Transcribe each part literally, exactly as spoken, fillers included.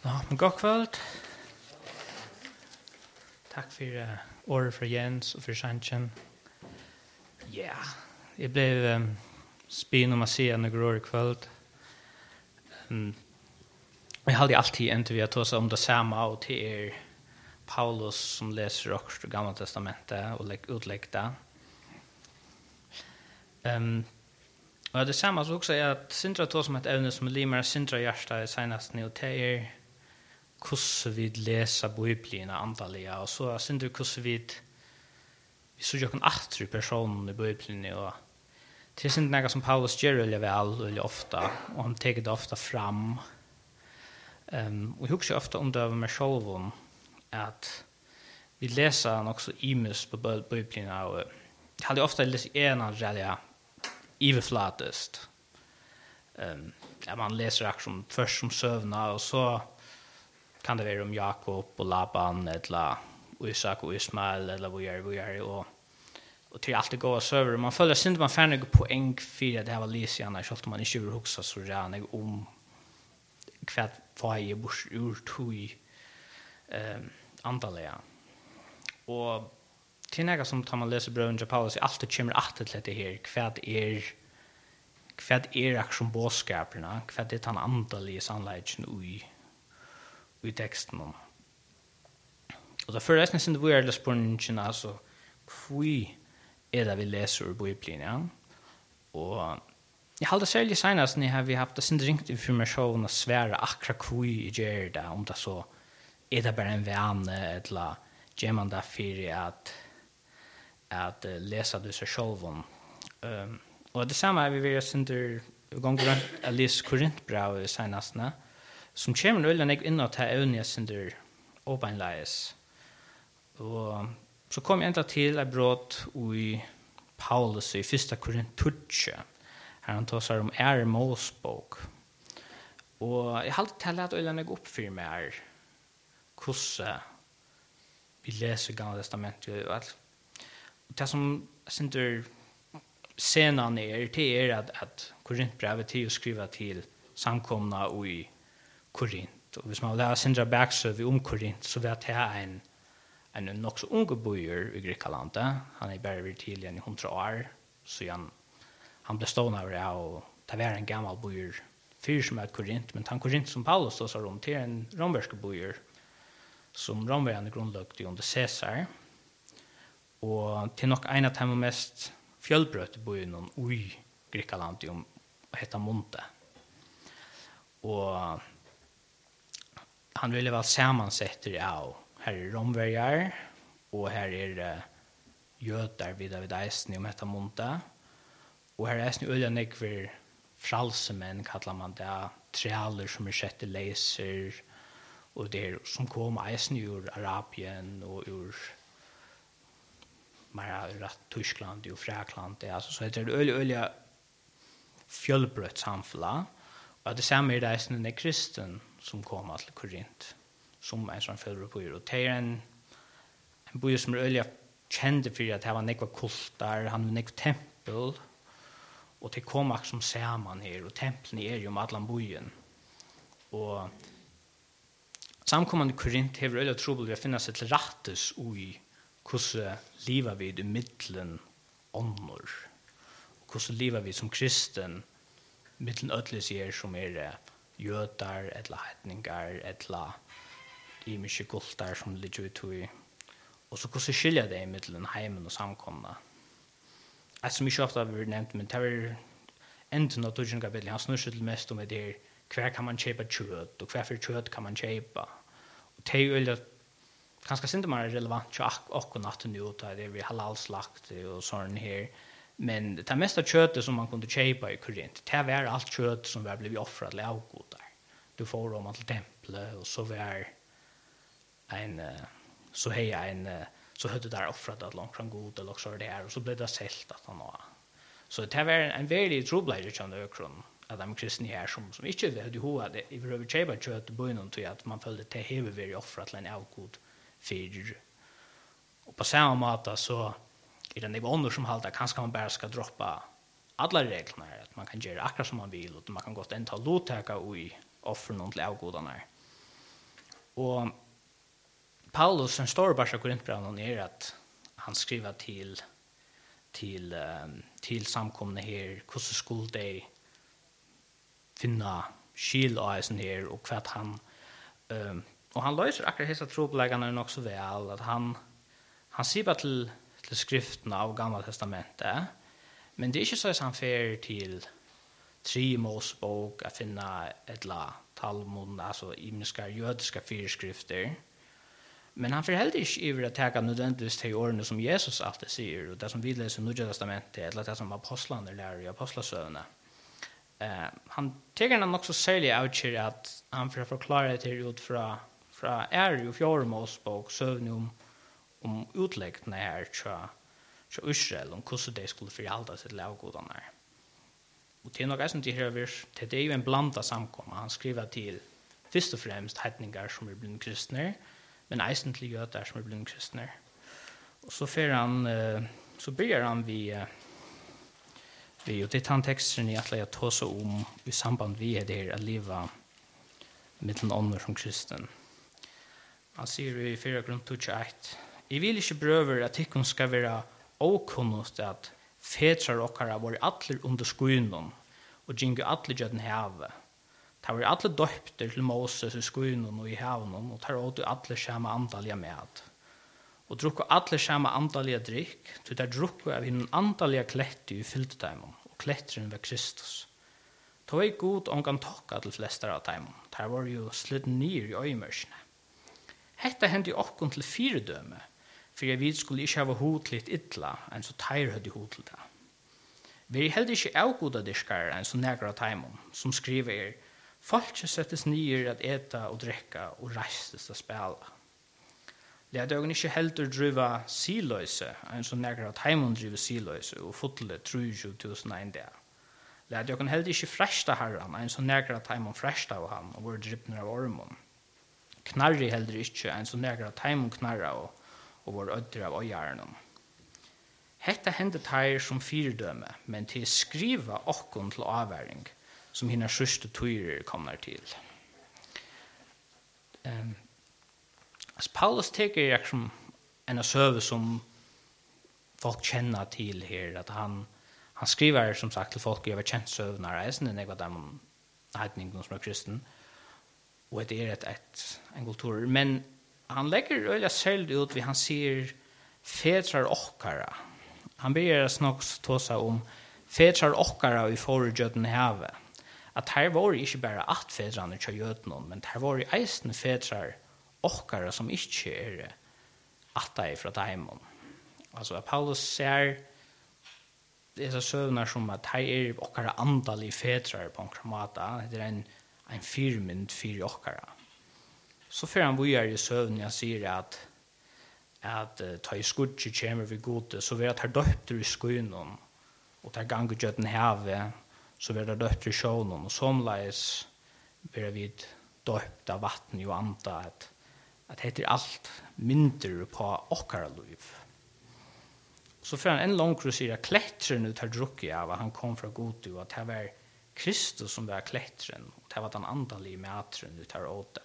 Ja, men god kväll. Tack för uh, ordet för Jens och för Sanchen. Ja, yeah. Jag blev um, spinn om att se en grå kväll. Um, jag hade alltid inte vi att ta sig om det samma och till er Paulus som läser också det gamla testamentet och utlägger det. Um, och det samma så också är att syndra tar som ett ämne som limar syndra hjärta senast nu och till er hur vi läser Bibeln antaliga och så syndra hur vi vi så jag kan åter personen i Bibeln och till syndra något som Paulus gör eller väl eller ofta och han tar det ofta fram. Um, och jag husker ofta om det över mig själv att vi läser också imus på Bibeln och jag hade ofta läst ena rädda överflatest. Um, ja, man läser aktion först som sövna och så kan det vara om Jakob och Laban eller Isak och Ismael eller vad gör vi gör och och till allt det går söver man följer synd man fann några poäng för det här var Lisiana så att man inte över huxa så gärna om kvärt vad bors ur tui ehm antaliga och till några som tar man läser bröden Paulus är alltid kommer att till det här kvärt är kvärt är aktion boskaperna kvärt det han antaliga sannolikheten i i texten. Och det förra nästan det var det spårningen alltså kvi är det vi läser ur Bibeln, ja. Och jag hade särskilt senast när har vi haft det sin ringt information och svära akra kvi gör det om det så är det bara en vane eller ger man det för att att uh, läsa det sig själv. Um, och det samma är vi vill synder gång runt Alice Korintbrev senast när som kommer nu eller in att ha övningar synder openlies. Och så kom jag inte till ett brott i Paulus i första Korinthus. Här han tar sig om är Mosebok. Och jag hade talat och lämnat upp för mig hur vi läser Gamla testamentet. Det som synder senan är det är att, att Korinthbrevet är att skriva till samkomna och i Korint. Och hvis man läser syndra baksöv om Korint så vet jag en en nog så unge bojer i Greklandet. Han är bara vid till i hundra år. Så han, han blev stående av det och det var en gammal bojer fyr som är Korint. Men han Korint som Paulus då sa om till en romersk bojer som romvärande grundlagt under Caesar. Och till nog en av de mest fjällbröt bojen i Greklandet om heter Monte. Och han ville väl sammansätter av här är romvärjar och här är uh, jötar vidare vid eisen om detta monta. Och här är eisen öliga nekver fralsemän kallar man det, trialer som är sett i läser och det är som kom eisen ur Arabien och ur mera ur Tyskland och Fräkland. Alltså, så heter det öliga öliga fjällbrött samfälla. Och det samma är det eisen en kristen som kom till Korint. Som en sån följer på och det är en en boy som är öliga kände för att det var nekva kultar, han var nekva tempel och det kom också som samman här och templen är ju om allan bojen och samkommande Korint har öliga trubbel att finna sig till rattes i hur livar vi i mittlen åndor och hur livar vi som kristen mittlen ödlesier som är jötar eller hedningar eller i mycket kultar som ligger ut i och så hur skilja det mellan hemmen och samkomna. Alltså mycket ofta har vi nämnt men det är inte något tusen kapitel han snurrar till mest om det kvar kan man köpa kött och kvar för kött kan man köpa. Och det är ju ganska inte mer relevant så och natten nu att det är vi halalslakt och sån här men det mesta köttet som man kunde köpa i Korint det var allt kött som var blivit offrat till avgudar. Du får dem till templet och så var en så hej en så hade där offrat att långt från god eller så där och så blev det sält att han var. Så det var en väldigt trouble on the ökron att de kristna här som som inte hade hur hade i över cheba church på början till att man följde till hela very offrat en avgod för och på samma måte så är det någon som halta kanske man bara ska droppa alla reglerna att man kan göra akkurat som man vill och man kan gott ända låta och i offra någon till avgodarna. Och Paulus, en stor barsa korintbrevnen, är att han skriver till till um, till samkomna här hur skulle de finna skil av sån här och vad han um, och han löser akkurat dessa trobläggarna också väl att han han ser bara till till skrifterna av Gamla testamentet, men det är inte så att han fer till tre Mosebok att finna ett la Talmud, alltså imiska judiska fyrskrifter. Men han förhällde inte över att ta nödvändigtvis till åren som Jesus alltid säger, och det som vi läser i Nya testamentet, eller det som apostlarna lär i apostlasövna. Uh, han teger han också särskilt avkör att han får förklara det ut från från är och fjärde Mosebok sövn om om utläggna här tja tja Israel om hur de skulle förhålla sig till avgodarna. Och till något som det här det är ju en blandad samkomma. Han skriver till först och främst hedningar som är blivit kristna, men eisen till jøder som er blivit kristna. Och så fer han uh, så börjar han vi vi och det han texten i att jag tar så om i samband vi det här att leva mellan ånder som kristen. Han säger i fyra grund tjugoett: "Jeg vil ikke brøver at ikon skal være åkunnust at fedrar okkara var atler under skuinen og gynge atler gjøden heve. Ta var atler døpter til Moses i skuinen og i hevnen, og tar åt atler skjema andalja med. Og drukko atler skjema andalja drikk, til der drukko av hinn andalja kletti i fyldeteimen, og kletteren var Kristus. Ta var god omgang tokka til flestar av teimen, ta var jo slitt nyr i øymørsene. Hetta hendi okkon til fyrdøme, for jeg vid skulle ikke hava hod litt ytla, enn så teir høyde hod til det. Vi er heller ikke avgoda diskar enn så negra taimon, som skriver, «Folket settes nyer at eta og drekka og reistes til spela. Led øgen ikke heldur driva siløyse, enn så negra taimon driva siløyse og fotle tjue tusen ein dag. Led øgen heller ikke fresta herran, enn så negra taimon fresta av han og vore dripner av ormon. Knarri heller ikke, enn så negra taimon knarra og og var ødder av øyjarnen. Hetta hendet her som fyrdøme, men til skriva okkon til avværing, som hinna sørste tøyrer kommer til. Um, altså, Paulus teker jeg som en søve som folk kjenner til her, at han, han skriver som sagt til folk over kjent søvnar, reisen, det er nekva dem heitningen som er kristen, og det er et, et, en kultur, men han lägger öliga sälj ut vid han ser fedrar okkara. Han börjar snart tåsa om fedrar okkara i förrjöden have. Att här var det inte bara att fedrarna kör jöden, men här var det eisen fedrar okkara som inte är att det är från daimon. Alltså Paulus ser dessa sövnar som att här är okkara andal fedrar på en kramata. Det är en, en fyrmynd fyr okkara. Så för han var i sövn jag säger att att uh, ta i skudje kommer vi gode, så vi att här döpter i skuinen och tar gang och götten have, så vi att döpter i sjånen och somleis blir vi döpt av vatten och anta att att heter allt mindre på okkara liv. Så för han en lång krusira klättren ut har druckit av att han kom från gode och att det var Kristus som var klättren och det var den andalige matren ut har åt.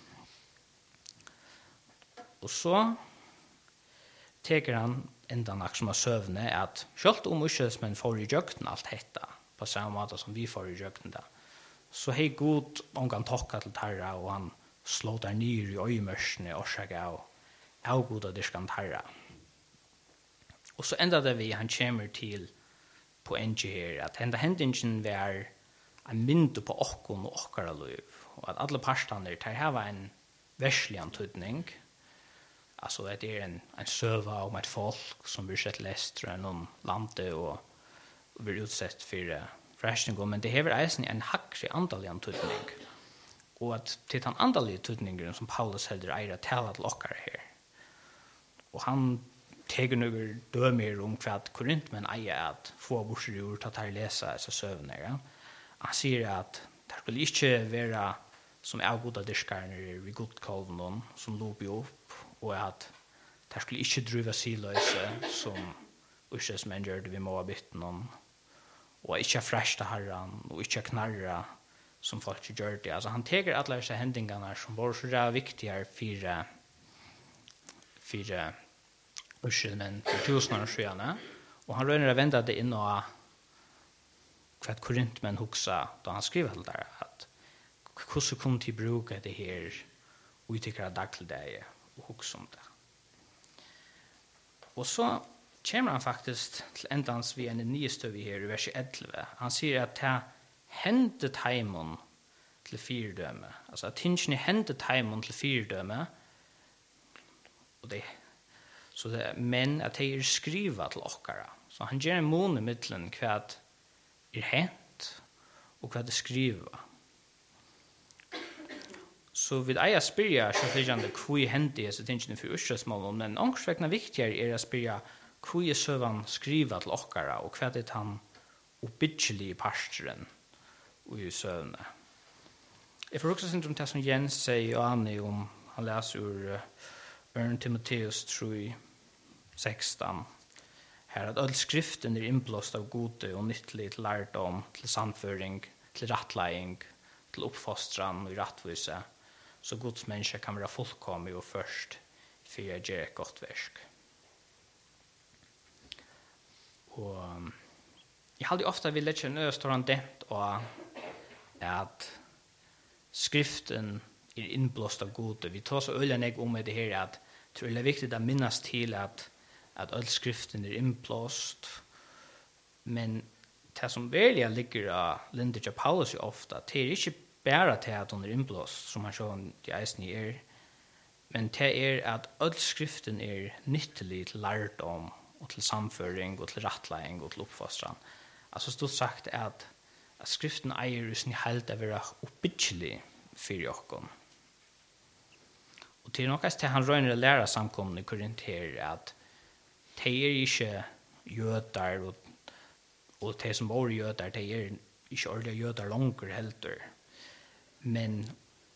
Og så teker han enda nok som er søvne at selv om uskjøsmenn får i jøgten alt dette, på samme måte som vi får i jøgten da, så hei god omgang tokka til tarra, og han slår der nyr i øymørsene og seg av avgoda diskan tarra. Og så enda det vi, han kommer til poenget her, at enda hendingen var en mynde på okkon og okkara liv, og at alle parstander tar hava en verslig antydning. Alltså det är en en söva om ett folk som blir sett läst från någon lande och blir utsatt för frestning, men det har eisen en hackre antal antydning. Och att till den andaliga tydningen som Paulus heldur eira tala till okkar här. Och han teger några dömer om vad Korint men eier att få borser ur att här läsa dessa sövner. Ja. Han säger att det skulle inte vara som avgoda diskarner vid godkolven som loper upp, og at det skulle ikke drive siløse som uskjøsmenn gjør det vi må ha bytten om, og ikke fresta herran, og ikke knarra som folk gör det. Alltså han teger alla dessa händingarna som var så viktiga för för urskilmen för tusen år sedan. Och han rör att vända det in och kvart korintmen huxa då han skriver det där att hur så kunde de bruka det här och tycker att dagligdags och huxa om det. Och så kommer han faktiskt till ändans vid en nystöv här i vers elva. Han säger att det hände taimon till fyrdöme. Alltså att tingene hände taimon till fyrdöme. Och det, så det, men att det är skriva till okkara. Så han ger en mån i middelen hva er hänt och hva det skriva. Så vid eier spyrja så fyrjande hva hände i så tingene for ursøsmålen, men ångsvekna viktigere er å spyrja hva er søvan skriva til okkara og hva er han oppbyggelig i pastoren og i søvne. Jeg får også synes om det som Jens sier og Annie om han leser ur Ørn Timotheus tre sexton her at all skriften er innblåst av gode og nyttelig til lærdom, til sannføring, til rattlegging, til oppfostran og rattvise, så Guds menneske kan være fullkomlig og først for å gjøre et godt versk. Og jeg hadde ofte vil ikke nøye står han dent og at skriften er innblåst av gode. Vi tar så øyne jeg om det her at jeg tror det er viktig å minnes til at at all skriften er innblåst, men det som virkelig ligger av Linda Paulus ofta, det er ikke bare til at hun er innblåst, som han sånn de eisen er, men det er at all skriften er nyttelig til lærdom, og til samføring, og til rattlegging, og til oppfostran. Altså stort sagt er at, at skriften eier i sin helt å være oppbyggelig for jokken. Og til noe til han røyner å lære samkomne i Korint her, at de er ikke jøder, og, og de som bor jøder, de er ikke ordentlig jøder langer heller. Men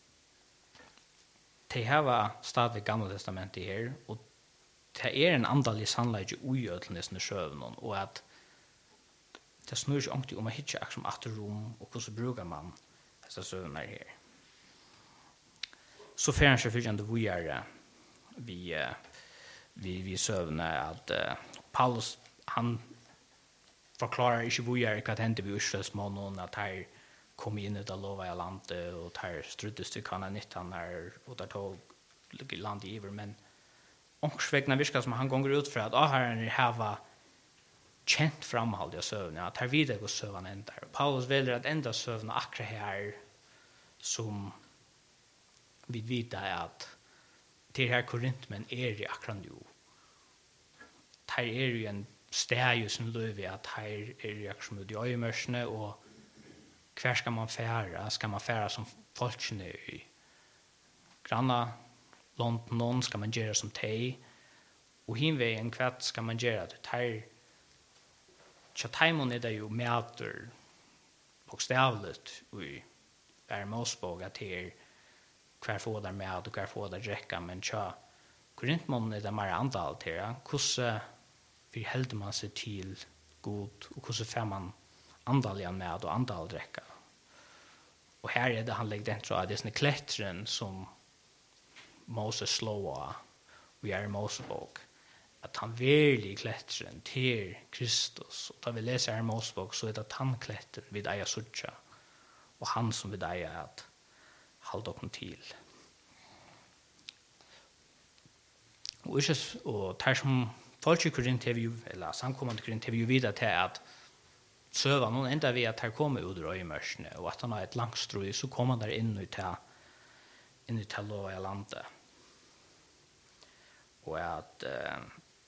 de har stadig gamle testamentet her, og det er en andelig sannleik i ujødelnesne sjøvnen, og at det snur ikke ordentlig om å hitte akkurat som atterom, og hvordan bruker man disse søvner her. Så fer han seg fyrkjende vujere vi, vi, vi søvner at uh, Paulus, han forklarer ikke vujere hva det hendte vi Israelsmånen, at her kom inn i det lovet av landet, og her struddes til kananittan her, og der tog landet iver, men ångsvekna virker som han gonger ut fra at ah, her er hava kjent framhold av søvn, at her videre går søvn enda. Paulus velger at enda søvn akkurat her som vi vet at til her korintmen er i akkurat jo. Her er jo en steg som løy at her er i akkurat som i øyemørsene, og hver skal man fære? Skal man fære som folkene i granna London, skal man gjøre som teg, og hinveien hva skal man gjøre? Her, så taimon er det jo mæter bokstavligt i hver målspåg at her hver få der med og hver få der drekka, men så korintmånen er det mer andal til, hvordan vi helder man seg til god, og hvordan får man andaliga med og andal drekka. Og her er det han legger den, tror jeg, det er sånne klettren som Moses slår av, og er Mosebok, at han virkelig klettren til Kristus, og da vi leser her Mosebok, så er det at han klettren vid eia sutja, og han som vid eia at halde okken til. Og, ikke, og der som folk i Korint har vi jo, eller samkommende Korint har vi jo videre til at søva noen enda vi at her kommer ut i øyemørsene, og at han har et langstrøy, så kommer han der inn i til, inn i til lov i landet. Og at uh,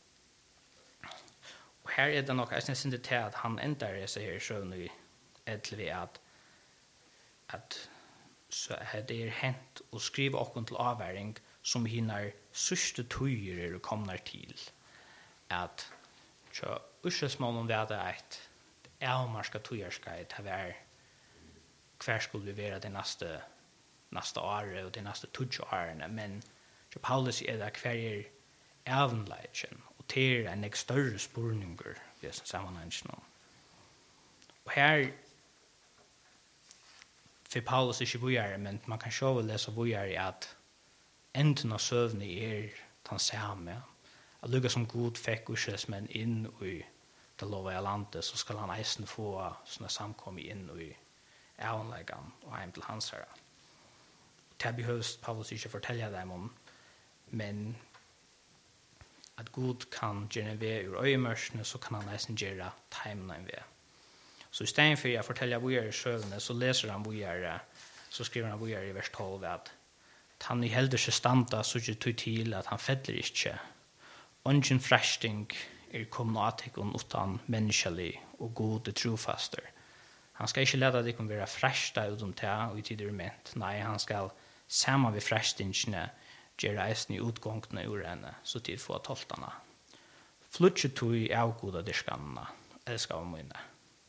og her er det nok, jeg synes ikke til at han enda er seg her i søvn i edelig at at så det er hent å skrive okken til avværing som hinner sørste tøyer er kommer til at så ursøsmålen ved det et avmarska tøyerskeid til hver hver skulle vi være det neste neste året og det neste tøyje årene, men så Paulus er det hver er avnleitjen og til en ek større spurninger i disse sammenhengen. Og her för Paulus inte vujare, men man kan själv läsa vujare att enden av sövne är den samme. Att lukka som god fick men in i det lova landet, så skal han eisen få sånne samkommer inn i avnleggen og hjem til hans herre. Det behøves Paulus ikke fortelle dem om, men at Gud kan gjøre en vei ur øyemørsene, så kan han eisen gjøre timene en vei. Så i stedet for jeg forteller vågjere i søvne, så leser han vågjere, så skriver han vågjere i vers tolv at han i helder seg standa, så ikke tog til at han fettler ikke. Ongen fresting er kommet at ikke utan menneskelig og gode trofaster. Han skal ikke lede deg være fresta ut om det og i tider ment. Nei, han skal sammen ved frestingene gjøre eisen i utgångene ur henne, så tid få toltene. Flutsje tog i avgoda dirskannene, elsker av mine.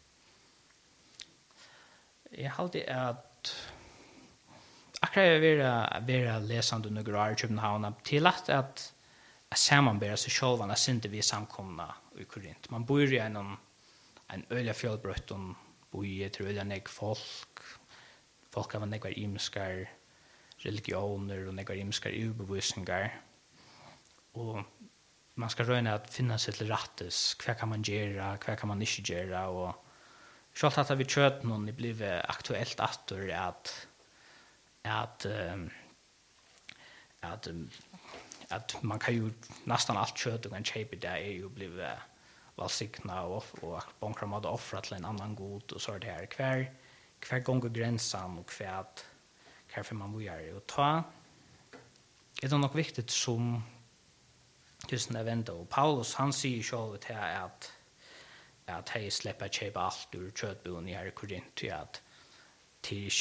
Jeg halte at akkurat jeg vil være lesende under grad i København til at at sammanbära sig själva när synte vi samkomna i Korint. Man bor i en en öliga fjällbrott och bor i ett öliga nek folk. Folk har nekvar imskar religioner och nekvar imskar urbevisningar. Och man ska röna att finna sig till rättes. Vad kan man göra, vad kan man inte göra. Och självt att vi trött någon det blev aktuellt att att att att att man kan ju nästan allt kött och en shape där är ju blivit välsigna och och bankra med offra till en annan god och så det här kvar kvar gånger gränsen och kvärt varför man vill göra och ta är det nog viktigt som just när vänta och Paulus han säger själv att här att att hej släppa shape allt ur köttbon i här i Korint att till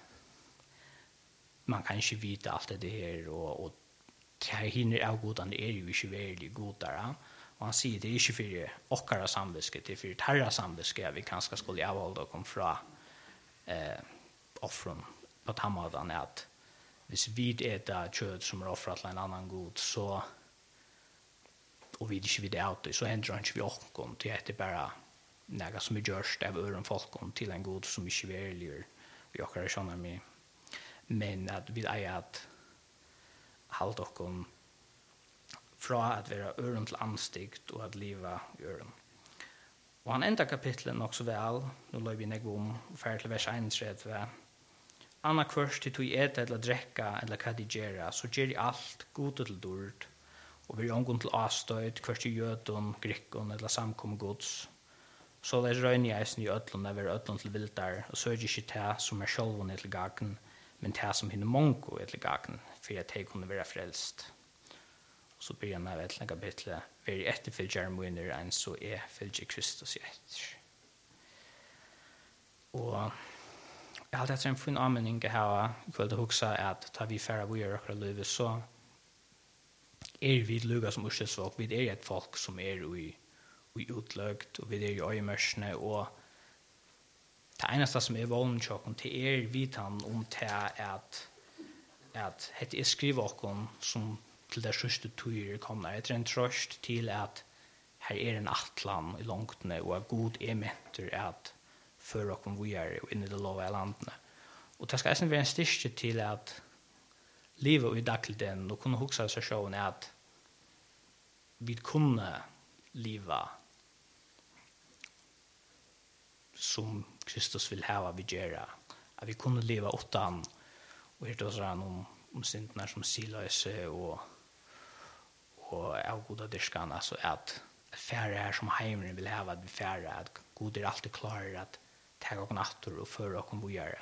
man kan inte vita allt det här och och det här hinner avgodande är ju inte väldigt godare. Och han säger det är inte för åkara samviske, det är för tarra samviske vi kanske skulle avhålla och från eh, offren på tammadan är att hvis vi äter kött som är offrat till en annan god så och vi inte vid det så händer det inte vi åkken till att det bara något som är görst av öron folk till en god som inte väljer vi åkara känner mig. Men att vi är att halt okkom fra at være øren til anstikt og at liva i øren. Og han enda kapitlet nok så vel, nå løy vi negg om, og ferdig til vers einogtredve. Anna kvørst til tog ete eller drekka eller hva de gjerra, så gjer de alt gode til dord, og vi omgånd til avstøyd, kvørst i jødun, grikkun eller samkommet gods. Så leis røyne i eisen i ødlun, er ødlun til vildar, og sørg ikke til som er sjølvun er til gagen, men det som hinner mongo er til gagen, for at de kunne være frelst. Og så begynner jeg ved kapitlet, «Vær etterfølger munner enn så er følger Kristus i etter». Og jeg har hatt en fin anmenning her, for det hoksa at da vi færre vi gjør akkurat livet, så er vi lukka som urskjøtsfolk, vi er et folk som er i, i utløgt, og vi er i øyemørsene, og det eneste som er volden tjokken til er vitan om det at at hette er skriver okken som til det sørste tøyre kommer etter en trøst til at her er en atlan i langtene og at god er mentor at før okken vi er inn i det lova i landene. Og det skal eisen være en styrke til at livet i dagligden og kunne hukse seg sjåen er at vi kunne liva som Kristus vill ha vi gera att vi kunde leva utan och det var om om syndna som silöse och och avgoda dirskarna så att färre här som hemmen vill ha att vi färre att god är alltid klar att ta och nattor och för och kom göra.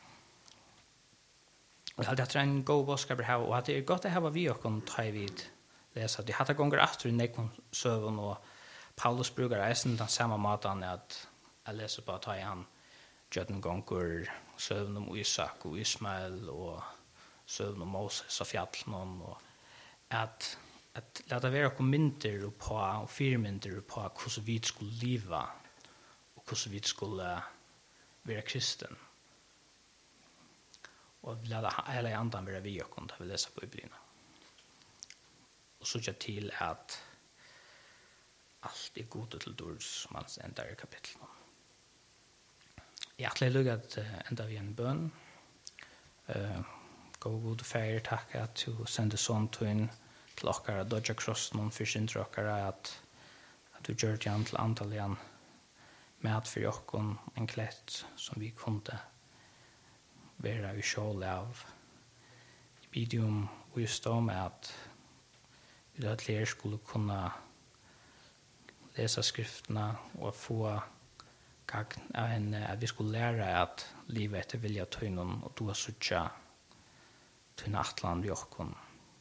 Och jag hade en go boskar ha och att det är gott att ha vi och kan ta vid läsa det hade gånger efter nekon sövon och Paulus brukar eisen den samma matan att jag läser på att ta han Jöten gånger sövn om Isak och Ismael och sövn om Moses och fjällen och att att låta vara kommenter på och firmenter på hur vi skulle leva och hur vi skulle vara kristen. Och låta hela andan vara vi och kunna läsa på Bibeln. Och så jag till att allt är gott till dords man ändrar i kapitlet. Jag har luggat ända vid en bön. Uh, gå god färger, tack att du sände sånt till till okkara Dodja Cross någon för sin trockare att att du gör det till antal igen med för jockon en klätt som vi kunde vara i sjål av medium just då med att vi då att lära skulle kunna läsa skrifterna och få gagn av henne att vi skulle lära att livet är vilja ta in och då sucha till nattland vi jockon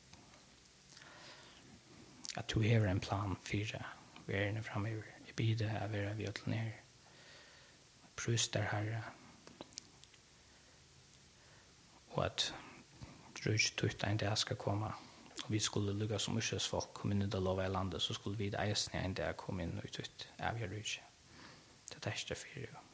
att du har en plan för världen framöver. Jag bidrar att vara vid att ner. Pröstar Herre. Och att dröjt tutta en dag ska komma. Och vi skulle lyckas som yrkesfolk komma in i det lova i landet så skulle vi eisne en dag komma in och ut av er rydde. Det är det för